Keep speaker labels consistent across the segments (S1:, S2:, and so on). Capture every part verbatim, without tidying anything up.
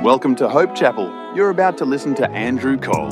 S1: Welcome to Hope Chapel. You're about to listen to Andrew Cole.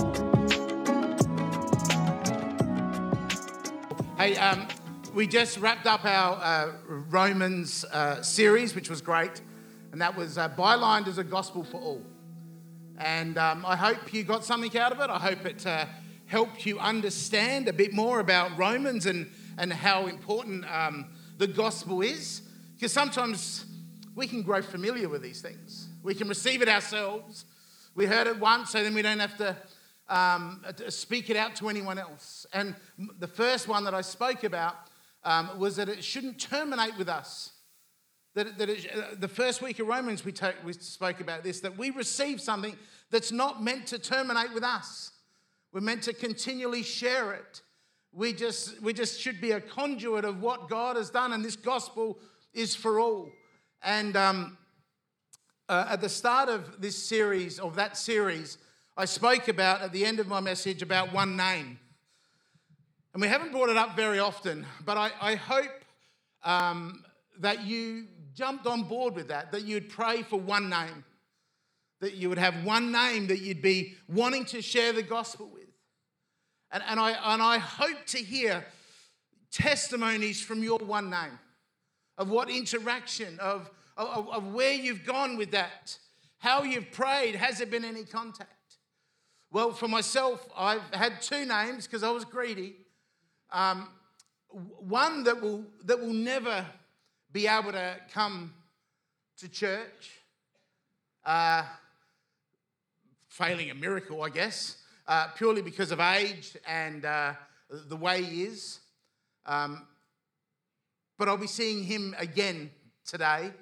S2: Hey, um, we just wrapped up our uh, Romans uh, series, which was great, and that was uh, bylined as a gospel for all. And um, I hope you got something out of it. I hope it uh, helped you understand a bit more about Romans and, and how important um, the gospel is. Because sometimes we can grow familiar with these things. We can receive it ourselves. We heard it once, so then we don't have to um, speak it out to anyone else. And the first one that I spoke about um, was that it shouldn't terminate with us. That, that it, uh, the first week of Romans, we, to, we spoke about this, that we receive something that's not meant to terminate with us. We're meant to continually share it. We just, we just should be a conduit of what God has done, and this gospel is for all. And um, uh, at the start of this series, of that series, I spoke about, at the end of my message, about one name. And we haven't brought it up very often, but I, I hope um, that you jumped on board with that, that you'd pray for one name, that you would have one name that you'd be wanting to share the gospel with. And, and, I, and I hope to hear testimonies from your one name, of what interaction, of, of, of where you've gone with that, how you've prayed, has there been any contact? Well, for myself, I've had two names because I was greedy. Um, one that will that will never be able to come to church, uh, failing a miracle, I guess, uh, purely because of age and uh, the way he is. Um, but I'll be seeing him again today.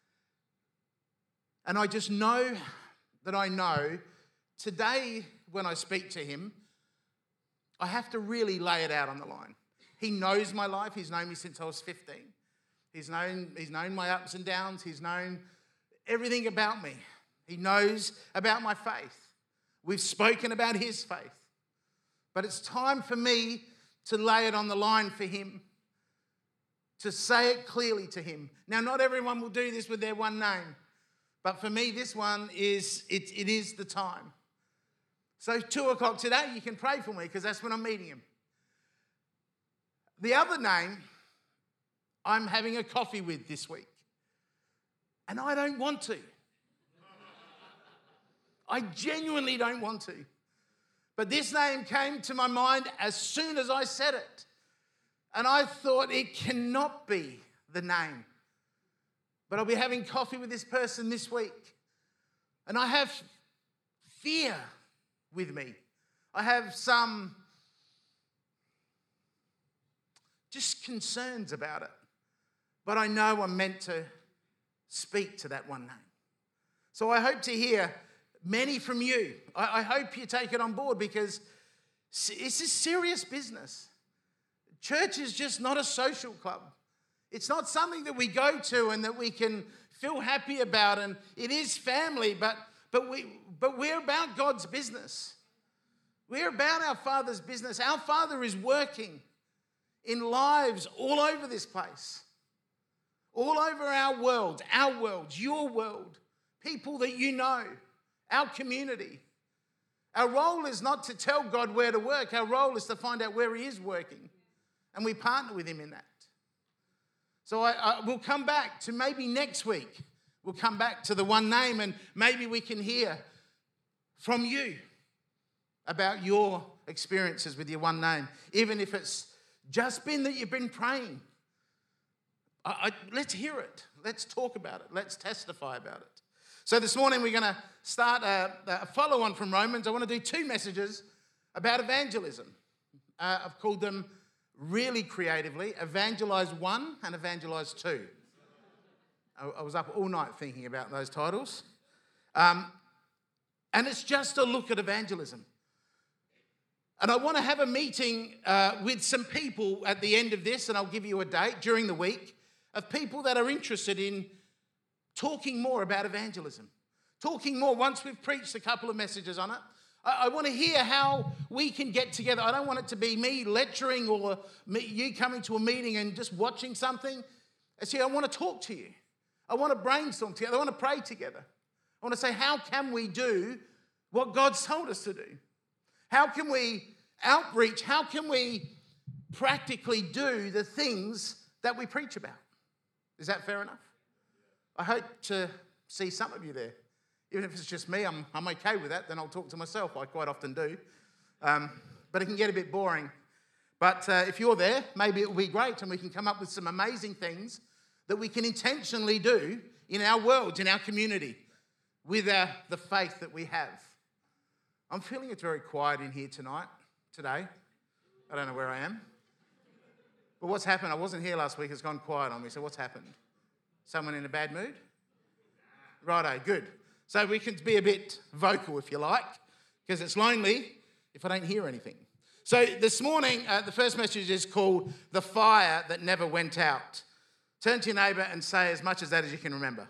S2: And I just know that I know today when I speak to him, I have to really lay it out on the line. He knows my life. He's known me since I was fifteen. He's known, he's known my ups and downs. He's known everything about me. He knows about my faith. We've spoken about his faith. But it's time for me to lay it on the line for him, to say it clearly to him. Now, not everyone will do this with their one name, but for me, this one is, it, it is the time. So two o'clock today, you can pray for me because that's when I'm meeting him. The other name I'm having a coffee with this week, and I don't want to. I genuinely don't want to. But this name came to my mind as soon as I said it. And I thought it cannot be the name. But I'll be having coffee with this person this week. And I have fear with me. I have some just concerns about it. But I know I'm meant to speak to that one name. So I hope to hear many from you. I, I hope you take it on board because this is serious business. Church is just not a social club. It's not something that we go to and that we can feel happy about. And it is family, but, but, we, but we're about God's business. We're about our Father's business. Our Father is working in lives all over this place. All over our world, our world, your world, people that you know, our community. Our role is not to tell God where to work. Our role is to find out where he is working. And we partner with him in that. So I, I, we'll come back to maybe next week. We'll come back to the one name and maybe we can hear from you about your experiences with your one name. Even if it's just been that you've been praying. I, I, let's hear it. Let's talk about it. Let's testify about it. So this morning we're going to start a, a follow-on from Romans. I want to do two messages about evangelism. Uh, I've called them really creatively, Evangelize One and Evangelize Two. I, I was up all night thinking about those titles. Um, and it's just a look at evangelism. And I want to have a meeting uh, with some people at the end of this, and I'll give you a date during the week, of people that are interested in talking more about evangelism. Talking more, once we've preached a couple of messages on it, I, I want to hear how we can get together. I don't want it to be me lecturing or me, you coming to a meeting and just watching something. See, I want to talk to you. I want to brainstorm together. I want to pray together. I want to say, how can we do what God's told us to do? How can we outreach? How can we practically do the things that we preach about? Is that fair enough? I hope to see some of you there. Even if it's just me, I'm, I'm okay with that. Then I'll talk to myself. I quite often do. Um, but it can get a bit boring. But uh, if you're there, maybe it will be great and we can come up with some amazing things that we can intentionally do in our world, in our community, with our, the faith that we have. I'm feeling it's very quiet in here tonight, today. I don't know where I am. But what's happened? I wasn't here last week. It's gone quiet on me. So what's happened? Someone in a bad mood? Righto, good. So we can be a bit vocal, if you like, because it's lonely if I don't hear anything. So this morning, uh, the first message is called The Fire That Never Went Out. Turn to your neighbour and say as much of that as you can remember.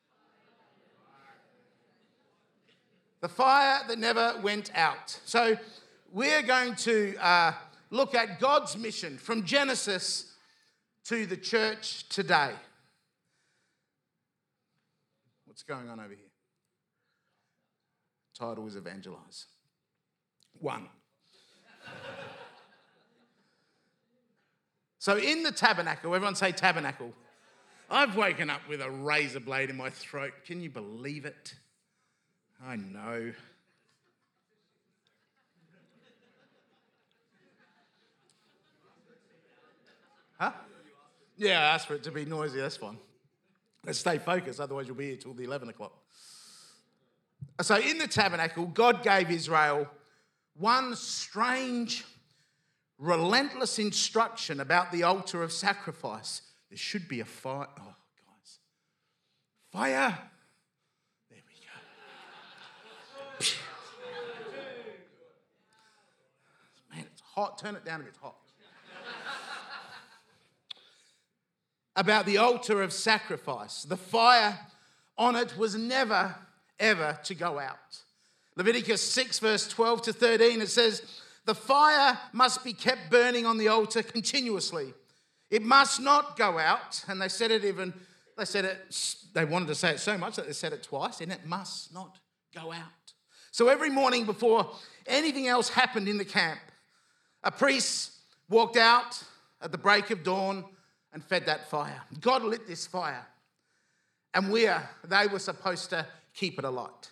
S2: The fire that never went out. So we're going to uh, look at God's mission from Genesis to the church today. What's going on over here? Title is Evangelize. One. So in the tabernacle, everyone say tabernacle. I've woken up with a razor blade in my throat. Can you believe it? I know. Huh? Yeah, I asked for it to be noisy, that's fine. Let's stay focused, otherwise you'll be here till the eleven o'clock. So in the tabernacle, God gave Israel one strange, relentless instruction about the altar of sacrifice. There should be a fire. Oh, guys. Fire. There we go. Man, it's hot. Turn it down if it's hot. About the altar of sacrifice. The fire on it was never, ever to go out. Leviticus six, verse twelve to thirteen, it says, the fire must be kept burning on the altar continuously. It must not go out. And they said it even, they said it, they wanted to say it so much that they said it twice, and it must not go out. So every morning before anything else happened in the camp, a priest walked out at the break of dawn and fed that fire. God lit this fire, and we are, they were supposed to keep it alight.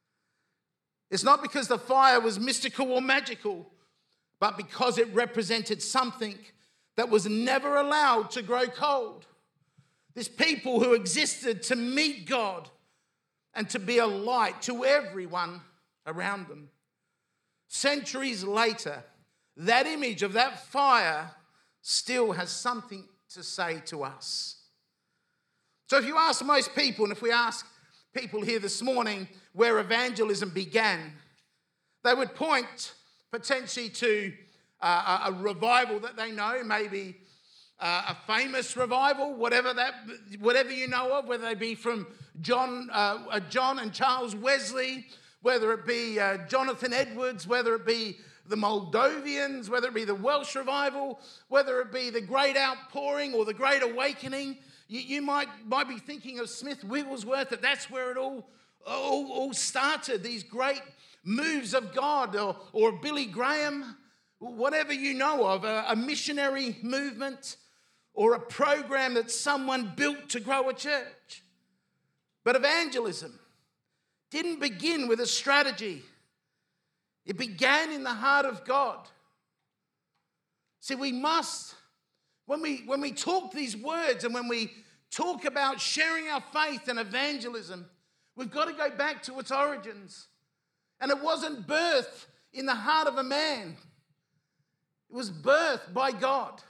S2: It's not because the fire was mystical or magical, but because it represented something that was never allowed to grow cold. This people who existed to meet God and to be a light to everyone around them. Centuries later, that image of that fire still has something to say to us. So if you ask most people, and if we ask people here this morning where evangelism began, they would point potentially to uh, a revival that they know, maybe uh, a famous revival, whatever that, whatever you know of, whether they be from John, uh, John and Charles Wesley, whether it be uh, Jonathan Edwards, whether it be the Moldovians, whether it be the Welsh revival, whether it be the Great Outpouring or the Great Awakening. You, you might, might be thinking of Smith Wigglesworth, that that's where it all, all, all started, these great moves of God, or, or Billy Graham, whatever you know of, a, a missionary movement or a program that someone built to grow a church. But evangelism didn't begin with a strategy. It began in the heart of God. See, we must, when we, when we talk these words and when we talk about sharing our faith and evangelism, we've got to go back to its origins. And it wasn't birthed in the heart of a man. It was birthed by God.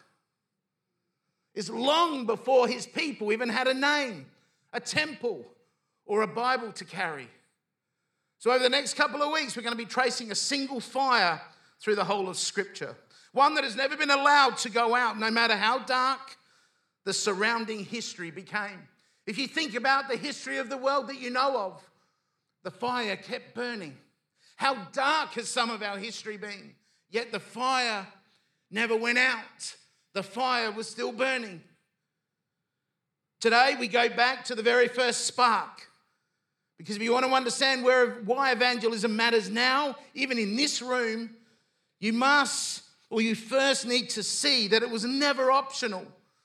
S2: It's long before his people even had a name, a temple, or a Bible to carry. So over the next couple of weeks, we're going to be tracing a single fire through the whole of Scripture. One that has never been allowed to go out, no matter how dark the surrounding history became. If you think about the history of the world that you know of, the fire kept burning. How dark has some of our history been? Yet the fire never went out. The fire was still burning. Today we go back to the very first spark. Because if you want to understand where, why evangelism matters now, even in this room, you must, or you first need to see that it was never optional.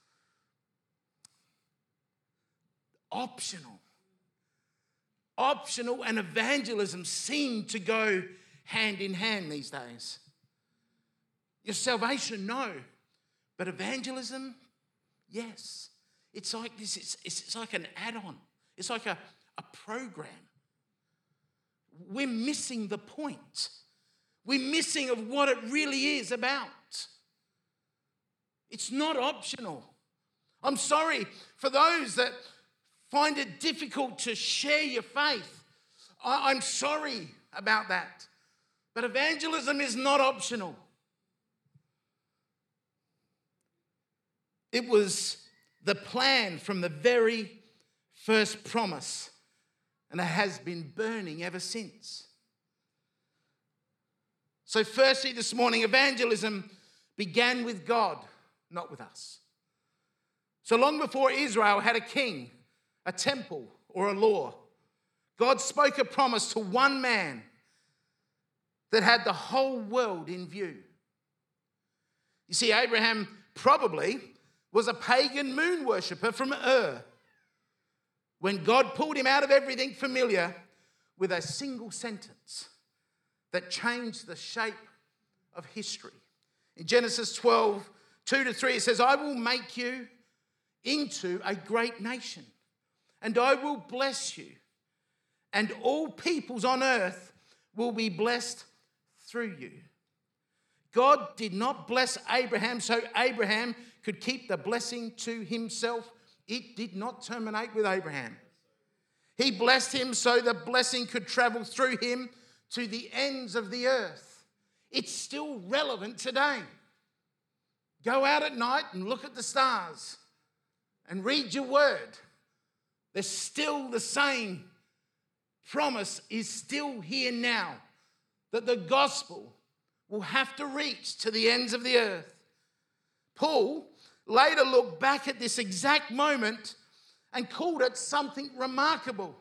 S2: Optional. Optional and evangelism seem to go hand in hand these days. Your salvation, no. But evangelism, yes. It's like this, it's, it's like an add-on. It's like a, a program. We're missing the point. We're missing of what it really is about. It's not optional. I'm sorry for those that find it difficult to share your faith. I, I'm sorry about that. But evangelism is not optional. It was the plan from the very first promise, and it has been burning ever since. So firstly this morning, evangelism began with God, not with us. So long before Israel had a king, a temple, or a law, God spoke a promise to one man that had the whole world in view. You see, Abraham probably was a pagan moon worshipper from Ur when God pulled him out of everything familiar with a single sentence that changed the shape of history. In Genesis twelve, two to three, it says, I will make you into a great nation, and I will bless you, and all peoples on earth will be blessed through you. God did not bless Abraham so Abraham could keep the blessing to himself. It did not terminate with Abraham. He blessed him so the blessing could travel through him to the ends of the earth. It's still relevant today. Go out at night and look at the stars and read your word. They're still the same. Promise is still here now that the gospel will have to reach to the ends of the earth. Paul later looked back at this exact moment and called it something remarkable.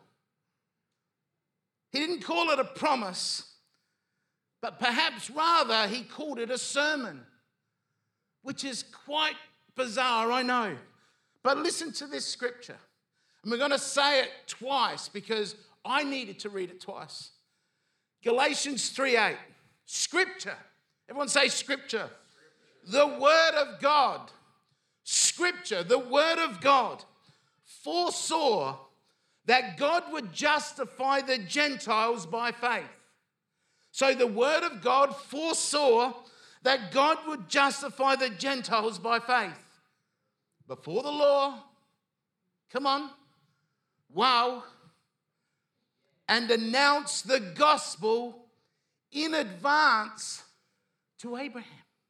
S2: He didn't call it a promise, but perhaps rather he called it a sermon, which is quite bizarre, I know. But listen to this scripture. And we're going to say it twice because I needed to read it twice. Galatians three eight. Scripture. Everyone say scripture. The word of God. Scripture, the word of God, foresaw that God would justify the Gentiles by faith. So the word of God foresaw that God would justify the Gentiles by faith. Before the law, come on, wow, and announce the gospel in advance to Abraham.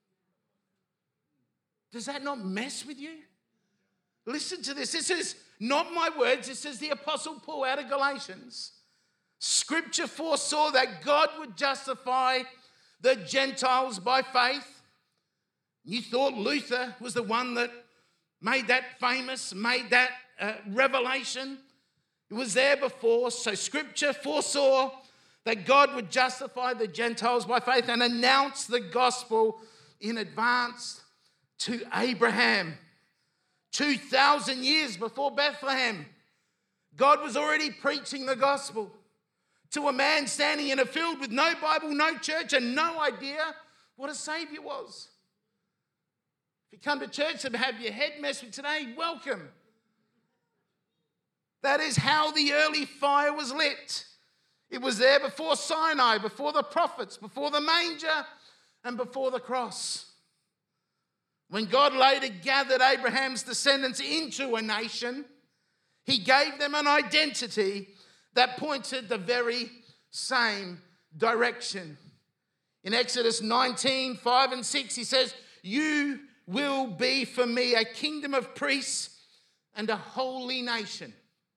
S2: Does that not mess with you? Listen to this. This is not my words. This is the Apostle Paul out of Galatians. Scripture foresaw that God would justify the Gentiles by faith. You thought Luther was the one that made that famous, made that uh, revelation. It was there before. So Scripture foresaw that God would justify the Gentiles by faith and announce the gospel in advance to Abraham. two thousand years before Bethlehem, God was already preaching the gospel to a man standing in a field with no Bible, no church, and no idea what a Savior was. If you come to church and have your head messed with today, welcome. That is how the early fire was lit. It was there before Sinai, before the prophets, before the manger, and before the cross. When God later gathered Abraham's descendants into a nation, he gave them an identity that pointed the very same direction. In Exodus nineteen, five and six, he says, you will be for me a kingdom of priests and a holy nation.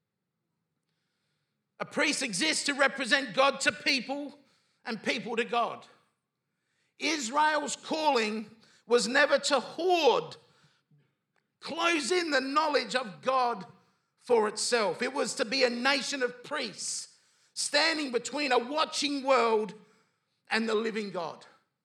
S2: A priest exists to represent God to people and people to God. Israel's calling was never to hoard, close in the knowledge of God for itself. It was to be a nation of priests standing between a watching world and the living God.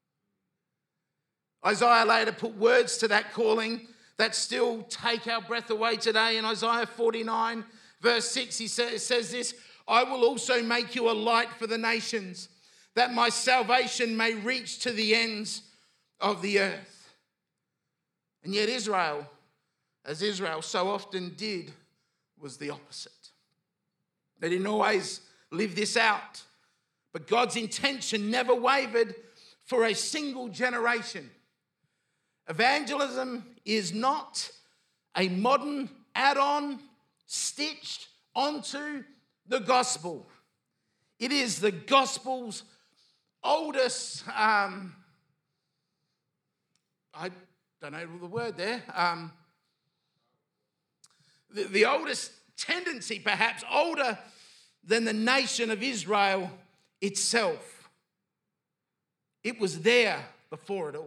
S2: Isaiah later put words to that calling that still take our breath away today. In Isaiah forty-nine, verse six, he says, says this, I will also make you a light for the nations, that my salvation may reach to the ends of the earth. And yet Israel, as Israel so often did, was the opposite. They didn't always live this out, but God's intention never wavered for a single generation. Evangelism is not a modern add-on stitched onto the gospel. It is the gospel's oldest, um, I don't know the word there, um, the, the oldest tendency, perhaps older than the nation of Israel itself. It was there before it all.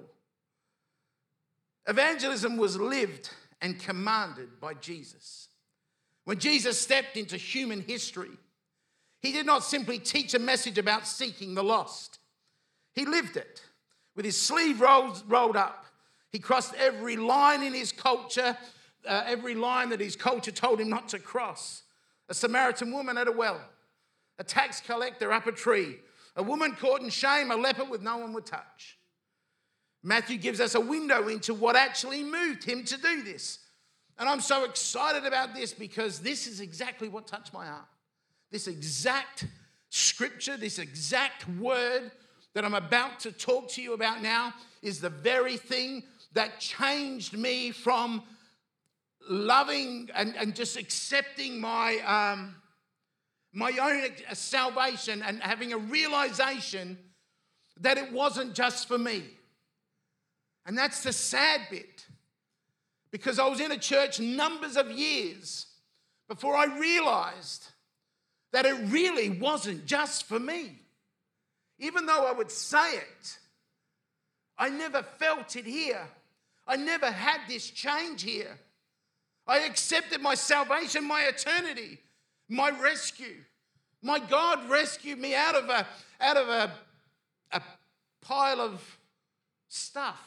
S2: Evangelism was lived and commanded by Jesus. When Jesus stepped into human history, he did not simply teach a message about seeking the lost. He lived it. With his sleeve rolled, rolled up, he crossed every line in his culture, uh, every line that his culture told him not to cross. A Samaritan woman at a well, a tax collector up a tree, a woman caught in shame, a leper with no one would touch. Matthew gives us a window into what actually moved him to do this. And I'm so excited about this because this is exactly what touched my heart. This exact scripture, this exact word that I'm about to talk to you about now is the very thing that changed me from loving and, and just accepting my, um, my own salvation and having a realization that it wasn't just for me. And that's the sad bit, because I was in a church numbers of years before I realized that it really wasn't just for me. Even though I would say it, I never felt it here. I never had this change here. I accepted my salvation, my eternity, my rescue. My God rescued me out of a, out of a, a pile of stuff,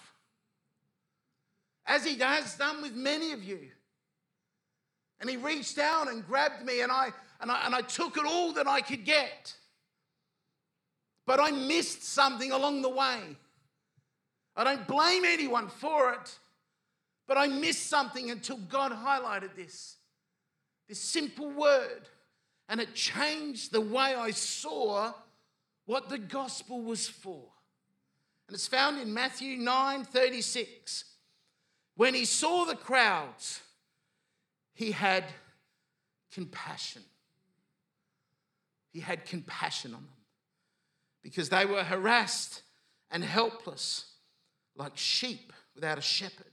S2: as he has done with many of you. And he reached down and grabbed me, and I, and I, and I took it all that I could get. But I missed something along the way. I don't blame anyone for it, but I missed something until God highlighted this, this simple word, and it changed the way I saw what the gospel was for. And it's found in Matthew nine thirty-six. When he saw the crowds, he had compassion. He had compassion on them because they were harassed and helpless like sheep without a shepherd.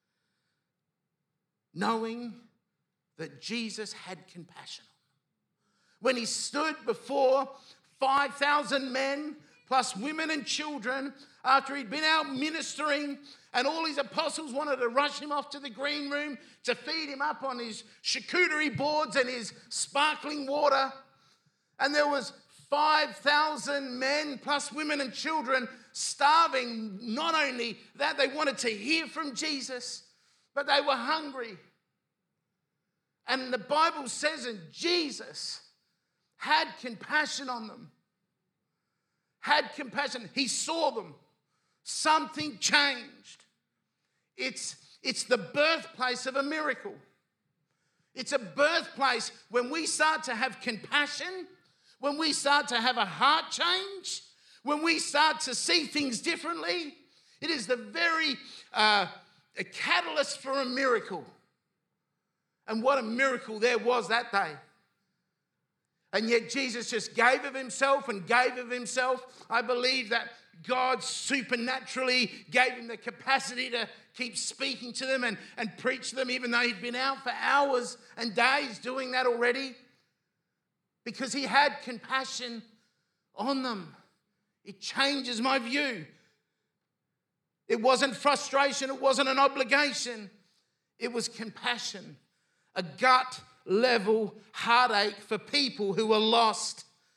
S2: Knowing that Jesus had compassion on them. When he stood before five thousand men plus women and children after he'd been out ministering, and all his apostles wanted to rush him off to the green room to feed him up on his charcuterie boards and his sparkling water. And there was five thousand men plus women and children starving. Not only that, they wanted to hear from Jesus, but they were hungry. And the Bible says that Jesus had compassion on them. Had compassion. He saw them. Something changed. It's, it's the birthplace of a miracle. It's a birthplace when we start to have compassion, when we start to have a heart change, when we start to see things differently. It is the very uh, a catalyst for a miracle. And what a miracle there was that day. And yet Jesus just gave of himself and gave of himself. I believe that God supernaturally gave him the capacity to keep speaking to them and, and preach to them, even though he'd been out for hours and days doing that already, because he had compassion on them. It changes my view. It wasn't frustration. It wasn't an obligation. It was compassion, a gut level heartache for people who were lost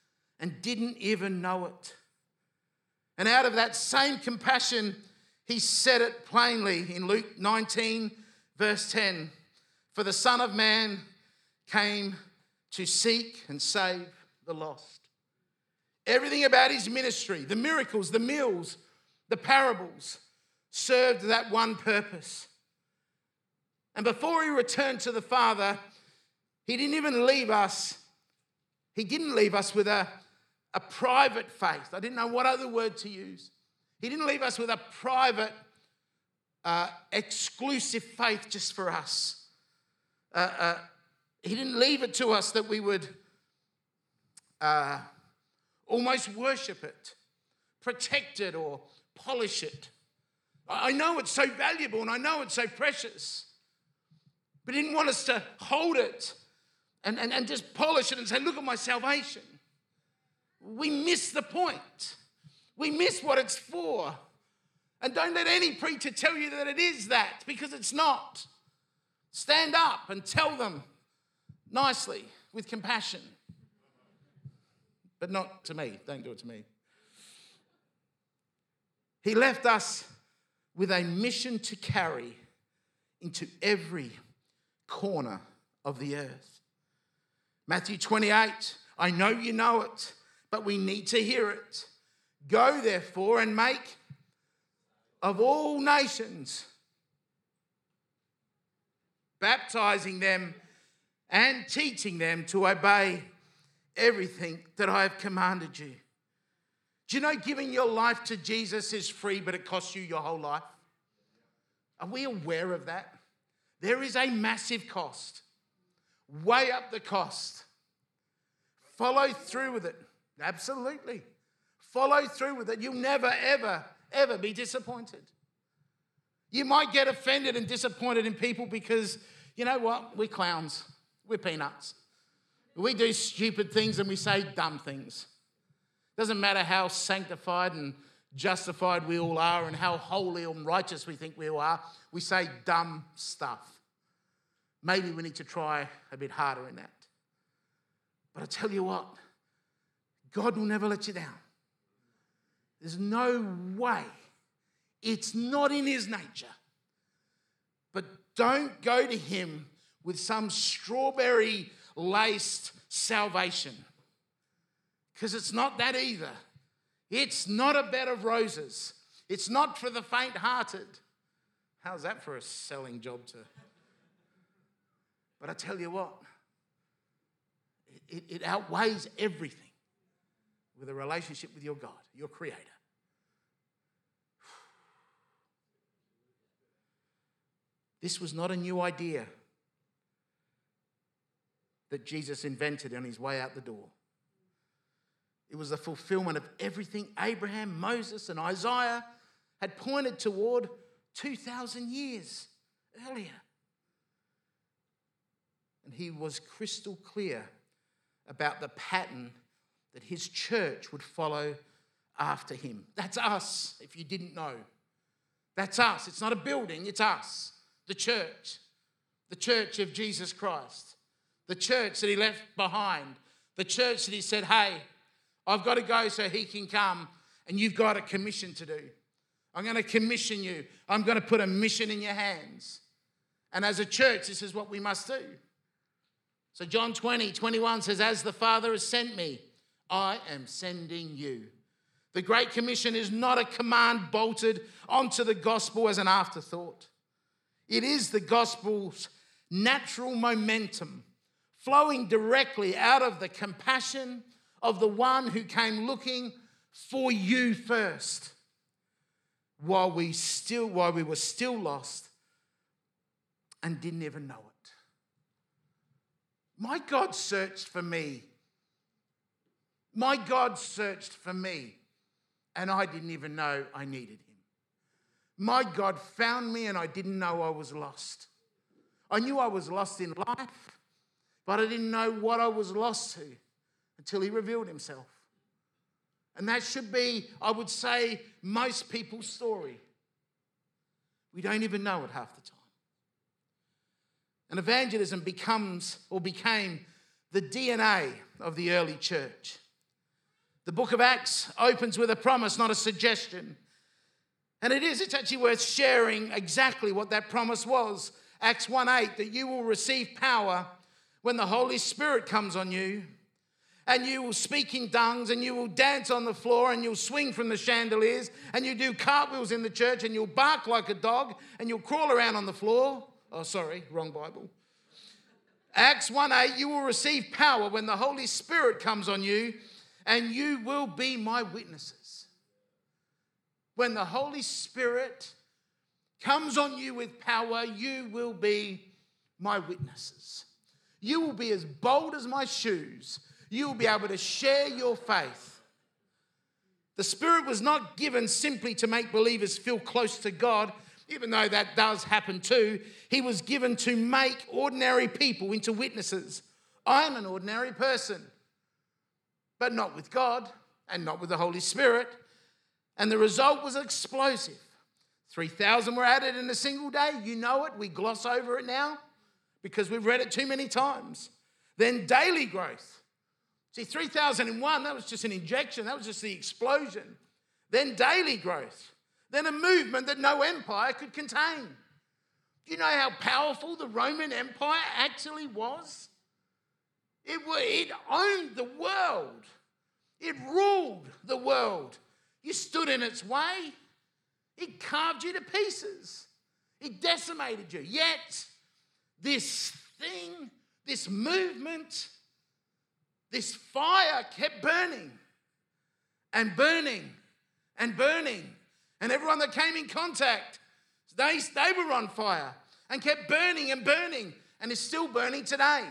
S2: and didn't even know it. And out of that same compassion, he said it plainly in Luke nineteen, verse ten. For the Son of Man came to seek and save the lost. Everything about his ministry, the miracles, the meals, the parables, served that one purpose. And before he returned to the Father, he didn't even leave us. He didn't leave us with a, a private faith. I didn't know what other word to use. He didn't leave us with a private, uh, exclusive faith just for us. Uh, uh, he didn't leave it to us that we would uh, almost worship it, protect it, or polish it. I know it's so valuable and I know it's so precious, but he didn't want us to hold it and, and, and just polish it and say, look at my salvation. We miss the point. We miss what it's for. And don't let any preacher tell you that it is that, because it's not. Stand up and tell them nicely with compassion. But not to me. Don't do it to me. He left us with a mission to carry into every corner of the earth. Matthew twenty-eight, I know you know it, but we need to hear it. Go therefore and make of all nations, baptizing them and teaching them to obey everything that I have commanded you. Do you know giving your life to Jesus is free, but it costs you your whole life? Are we aware of that? There is a massive cost. Weigh up the cost. Follow through with it. Absolutely. Follow through with it. You'll never, ever, ever be disappointed. You might get offended and disappointed in people because, you know what? We're clowns. We're peanuts. We do stupid things and we say dumb things. Doesn't matter how sanctified and justified we all are and how holy and righteous we think we all are. We say dumb stuff. Maybe we need to try a bit harder in that. But I tell you what, God will never let you down. There's no way. It's not in his nature. But don't go to him with some strawberry-laced salvation. Because it's not that either. It's not a bed of roses. It's not for the faint-hearted. How's that for a selling job to... But I tell you what, it, it outweighs everything with a relationship with your God, your Creator. This was not a new idea that Jesus invented on his way out the door. It was the fulfillment of everything Abraham, Moses, and Isaiah had pointed toward two thousand years earlier. And he was crystal clear about the pattern that his church would follow after him. That's us, if you didn't know. That's us. It's not a building, it's us, the church. The church of Jesus Christ. The church that he left behind. The church that he said, hey, I've got to go so he can come, and you've got a commission to do. I'm going to commission you. I'm going to put a mission in your hands. And as a church, this is what we must do. So John twenty, twenty-one says, as the Father has sent me, I am sending you. The Great Commission is not a command bolted onto the gospel as an afterthought. It is the gospel's natural momentum flowing directly out of the compassion of the one who came looking for you first while we still while we were still lost and didn't even know it. My God searched for me. My God searched for me, and I didn't even know I needed him. My God found me, and I didn't know I was lost. I knew I was lost in life, but I didn't know what I was lost to until he revealed himself. And that should be, I would say, most people's story. We don't even know it half the time. And evangelism becomes or became the D N A of the early church. The book of Acts opens with a promise, not a suggestion. And it is, it's actually worth sharing exactly what that promise was. Acts one eight, that you will receive power when the Holy Spirit comes on you, and you will speak in tongues, and you will dance on the floor, and you'll swing from the chandeliers, and you do cartwheels in the church, and you'll bark like a dog, and you'll crawl around on the floor. Oh, sorry, wrong Bible. Acts one eight, you will receive power when the Holy Spirit comes on you, and you will be my witnesses. When the Holy Spirit comes on you with power, you will be my witnesses. You will be as bold as my shoes. You will be able to share your faith. The Spirit was not given simply to make believers feel close to God, even though that does happen too. He was given to make ordinary people into witnesses. I'm an ordinary person, but not with God and not with the Holy Spirit. And the result was explosive. three thousand were added in a single day. You know it. We gloss over it now because we've read it too many times. Then daily growth. See, three thousand one, that was just an injection. That was just the explosion. Then daily growth. Then a movement that no empire could contain. Do you know how powerful the Roman Empire actually was? It, it owned the world. It ruled the world. You stood in its way. It carved you to pieces. It decimated you. Yet, this thing, this movement, this fire kept burning and burning and burning. And everyone that came in contact, they, they were on fire and kept burning and burning and is still burning today.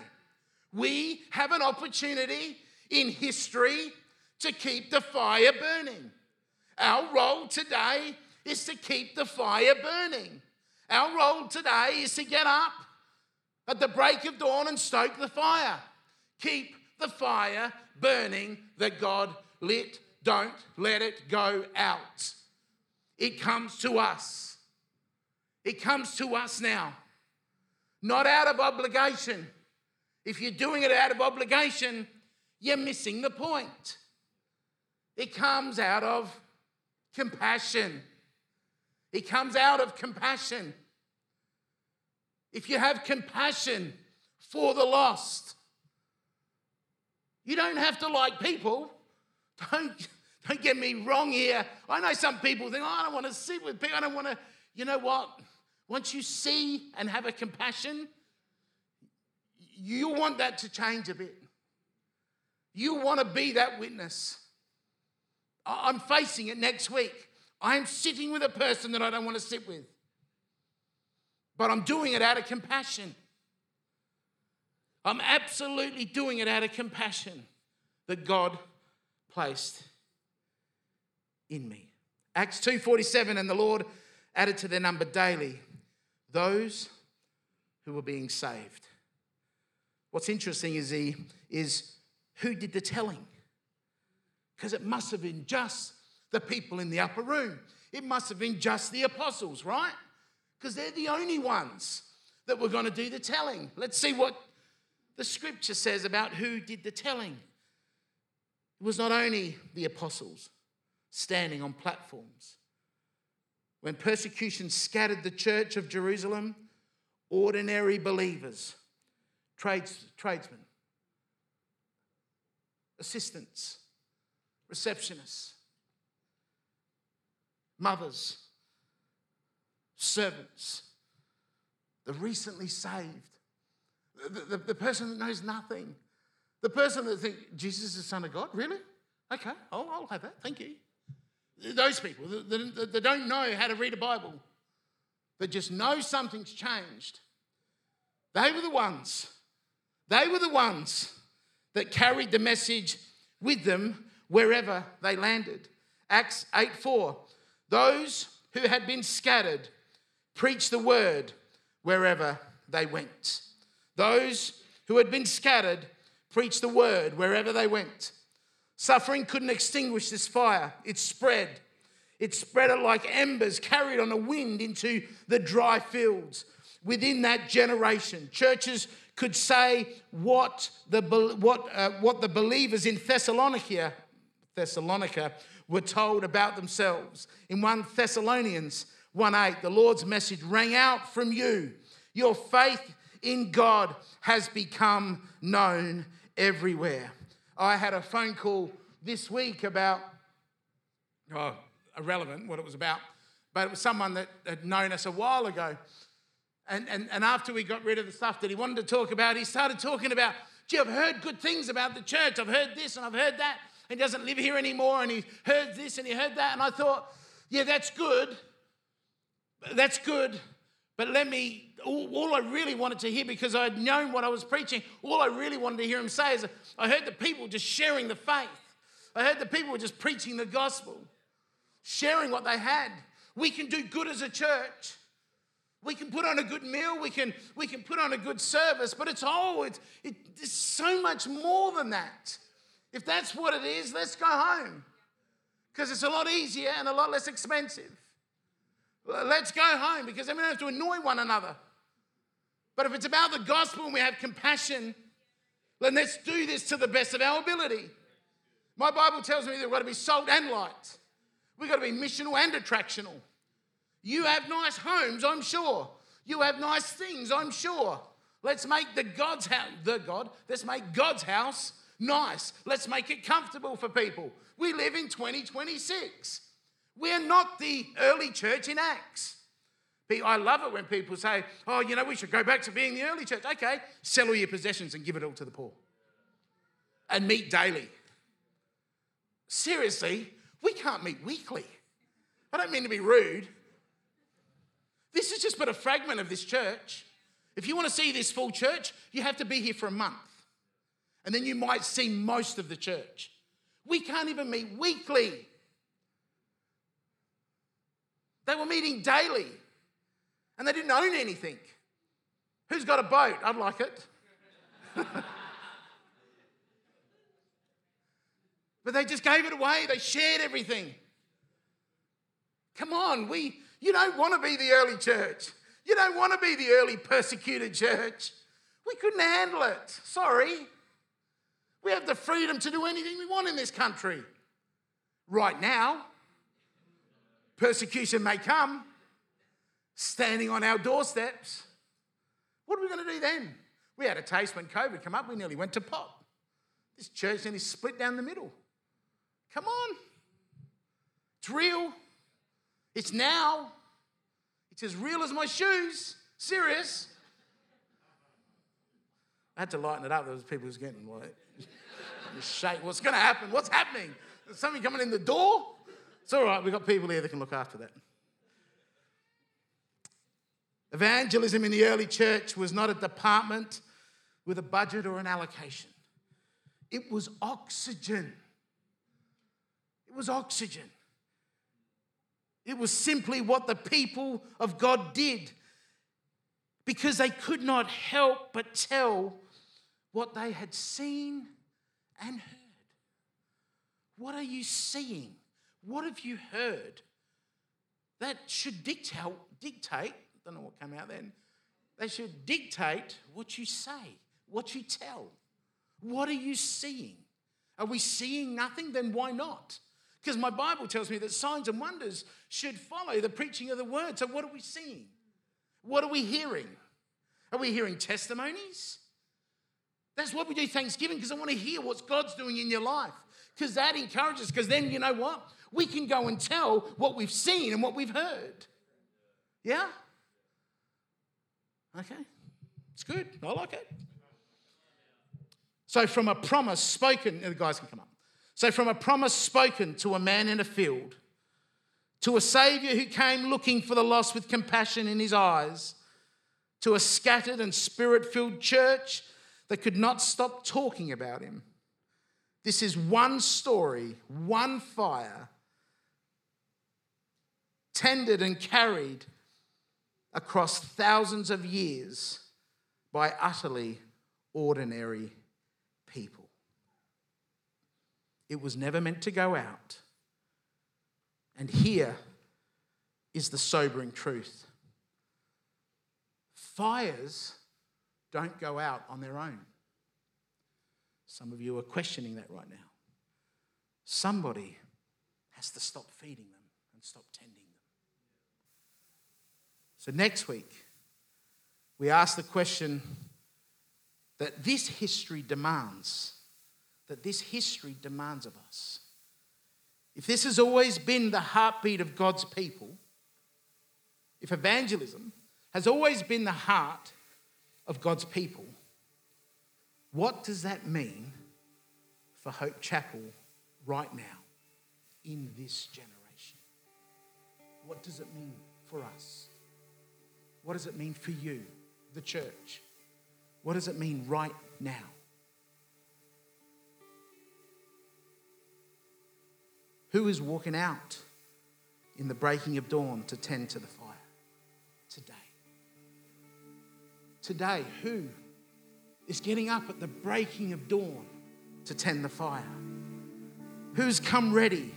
S2: We have an opportunity in history to keep the fire burning. Our role today is to keep the fire burning. Our role today is to get up at the break of dawn and stoke the fire. Keep the fire burning that God lit. Don't let it go out. It comes to us. It comes to us now. Not out of obligation. If you're doing it out of obligation, you're missing the point. It comes out of compassion. It comes out of compassion. If you have compassion for the lost, you don't have to like people. Don't, don't get me wrong here. I know some people think, oh, I don't want to sit with people. I don't want to, you know what? Once you see and have a compassion, you want that to change a bit. You want to be that witness. I'm facing it next week. I'm sitting with a person that I don't want to sit with. But I'm doing it out of compassion. I'm absolutely doing it out of compassion that God placed in me. Acts two forty-seven, and the Lord added to their number daily those who were being saved. What's interesting is, he, is who did the telling? Because it must have been just the people in the upper room. It must have been just the apostles, right? Because they're the only ones that were going to do the telling. Let's see what the scripture says about who did the telling. It was not only the apostles standing on platforms. When persecution scattered the church of Jerusalem, ordinary believers, trades, tradesmen, assistants, receptionists, mothers, servants, the recently saved, the, the, the person that knows nothing, the person that thinks, Jesus is the Son of God? Really? Okay, I'll, I'll have that, thank you. Those people that, that, that don't know how to read a Bible, that just know something's changed, they were the ones, they were the ones that carried the message with them wherever they landed. Acts eight four, those who had been scattered preached the word wherever they went. Those who had been scattered preached the word wherever they went. Suffering couldn't extinguish this fire. It spread. It spread it like embers carried on a wind into the dry fields. Within that generation, churches could say what the, what, uh, what the believers in Thessalonica, Thessalonica were told about themselves. In First Thessalonians one eight, the Lord's message rang out from you. Your faith in God has become known everywhere. I had a phone call this week about, oh, irrelevant what it was about, but it was someone that had known us a while ago. And, and, and after we got rid of the stuff that he wanted to talk about, he started talking about, gee, I've heard good things about the church. I've heard this and I've heard that. And he doesn't live here anymore, and he heard this and he heard that. And I thought, yeah, that's good. That's good. But let me, all, all I really wanted to hear, because I had known what I was preaching, all I really wanted to hear him say is, I heard the people just sharing the faith. I heard the people were just preaching the gospel, sharing what they had. We can do good as a church. We can put on a good meal. We can, we can put on a good service. But it's, oh, it's, it, it's so much more than that. If that's what it is, let's go home. Because it's a lot easier and a lot less expensive. Let's go home, because then we don't have to annoy one another. But if it's about the gospel and we have compassion, then let's do this to the best of our ability. My Bible tells me that we've got to be salt and light. We've got to be missional and attractional. You have nice homes, I'm sure. You have nice things, I'm sure. Let's make the God's house, the God, let's make God's house nice. Let's make it comfortable for people. We live in twenty twenty-six. We're not the early church in Acts. I love it when people say, oh, you know, we should go back to being the early church. Okay, sell all your possessions and give it all to the poor. And meet daily. Seriously, we can't meet weekly. I don't mean to be rude. This is just but a fragment of this church. If you want to see this full church, you have to be here for a month. And then you might see most of the church. We can't even meet weekly. They were meeting daily. And they didn't own anything. Who's got a boat? I'd like it. But they just gave it away. They shared everything. Come on, we, you don't want to be the early church. You don't want to be the early persecuted church. We couldn't handle it. Sorry. We have the freedom to do anything we want in this country. Right now, persecution may come, standing on our doorsteps. What are we going to do then? We had a taste when COVID came up. We nearly went to pot. This church nearly split down the middle. Come on. It's real. It's now. It's as real as my shoes. Serious. I had to lighten it up. There was people who was getting like, shake. What's going to happen? What's happening? There's something coming in the door? It's all right. We've got people here that can look after that. Evangelism in the early church was not a department with a budget or an allocation. It was oxygen. It was oxygen. It was simply what the people of God did, because they could not help but tell what they had seen and heard. What are you seeing? What have you heard? That should dictate, dictate, I don't know what came out then, they should dictate what you say, what you tell. What are you seeing? Are we seeing nothing? Then why not? Because my Bible tells me that signs and wonders should follow the preaching of the word. So what are we seeing? What are we hearing? Are we hearing testimonies? That's what we do Thanksgiving, because I want to hear what God's doing in your life. Because that encourages, because then you know what? We can go and tell what we've seen and what we've heard. Yeah? Okay. It's good. I like it. So from a promise spoken, and the guys can come up. So from a promise spoken to a man in a field, to a Saviour who came looking for the lost with compassion in his eyes, to a scattered and spirit-filled church that could not stop talking about him. This is one story, one fire, tended and carried across thousands of years by utterly ordinary people. It was never meant to go out. And here is the sobering truth. Fires don't go out on their own. Some of you are questioning that right now. somebody has to stop feeding them and stop tending them. So next week, we ask the question that this history demands, that this history demands of us. If this has always been the heartbeat of God's people, if evangelism has always been the heart of God's people, what does that mean for Hope Chapel right now in this generation? What does it mean for us? What does it mean for you, the church? What does it mean right now? Who is walking out in the breaking of dawn to tend to the fire today? Today, who is getting up at the breaking of dawn to tend the fire? Who's come ready?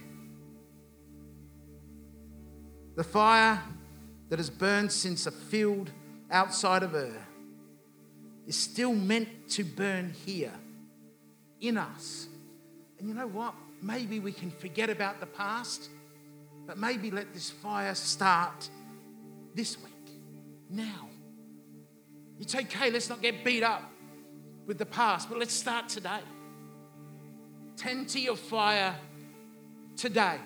S2: The fire that has burned since a field outside of Ur is still meant to burn here in us. And you know what? Maybe we can forget about the past, but maybe let this fire start this week, now. It's okay, let's not get beat up with the past, but let's start today. Tend to your fire today.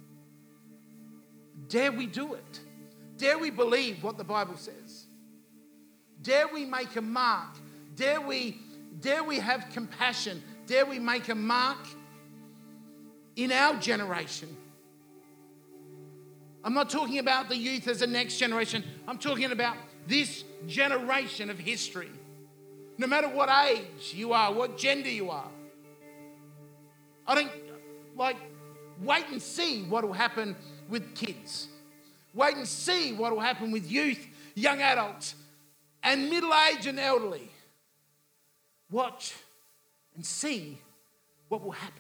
S2: Dare we do it? Dare we believe what the Bible says? Dare we make a mark? Dare we, dare we have compassion? Dare we make a mark in our generation? I'm not talking about the youth as the next generation. I'm talking about this generation of history. No matter what age you are, what gender you are. I don't, like, wait and see what will happen with kids. Wait and see what will happen with youth, young adults, and middle-aged and elderly. Watch and see what will happen.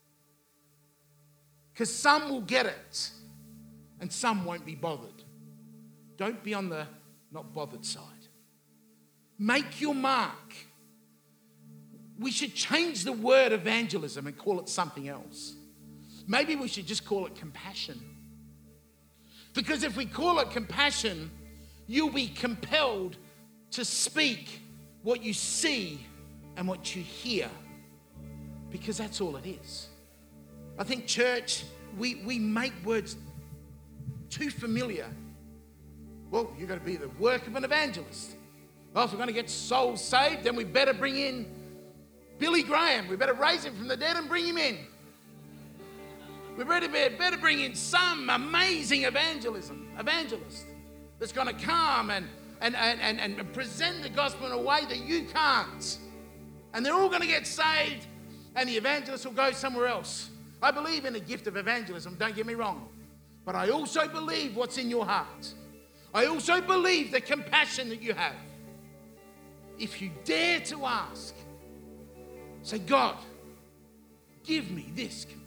S2: Because some will get it and some won't be bothered. Don't be on the not bothered side. Make your mark. We should change the word evangelism and call it something else. Maybe we should just call it compassion. Because if we call it compassion, you'll be compelled to speak what you see and what you hear. Because that's all it is. I think, church, we, we make words too familiar. Well, you've got to be the work of an evangelist. Well, if we're going to get souls saved, then we better bring in Billy Graham. We better raise him from the dead and bring him in. We better, better bring in some amazing evangelism, evangelist that's going to come and, and, and, and, and present the gospel in a way that you can't. And they're all going to get saved and the evangelist will go somewhere else. I believe in the gift of evangelism, don't get me wrong. But I also believe what's in your heart. I also believe the compassion that you have. If you dare to ask, say, God, give me this compassion.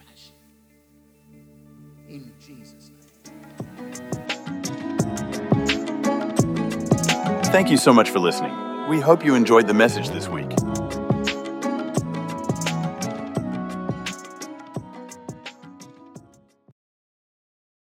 S2: In Jesus' name.
S1: Thank you so much for listening. We hope you enjoyed the message this week.